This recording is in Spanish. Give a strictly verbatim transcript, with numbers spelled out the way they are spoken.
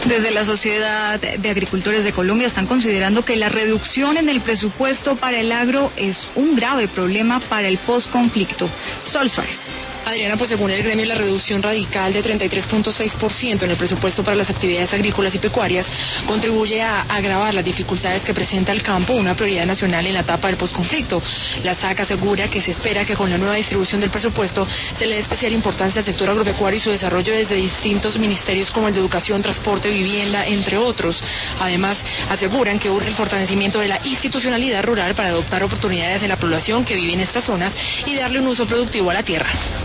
Desde la Sociedad de Agricultores de Colombia están considerando que la reducción en el presupuesto para el agro es un grave problema para el posconflicto. Sol Suárez. Adriana, pues según el gremio, la reducción radical de treinta y tres punto seis por ciento en el presupuesto para las actividades agrícolas y pecuarias contribuye a agravar las dificultades que presenta el campo, una prioridad nacional en la etapa del posconflicto. La S A C asegura que se espera que con la nueva distribución del presupuesto se le dé especial importancia al sector agropecuario y su desarrollo desde distintos ministerios como el de Educación, Transporte, Vivienda, entre otros. Además, aseguran que urge el fortalecimiento de la institucionalidad rural para adoptar oportunidades en la población que vive en estas zonas y darle un uso productivo a la tierra.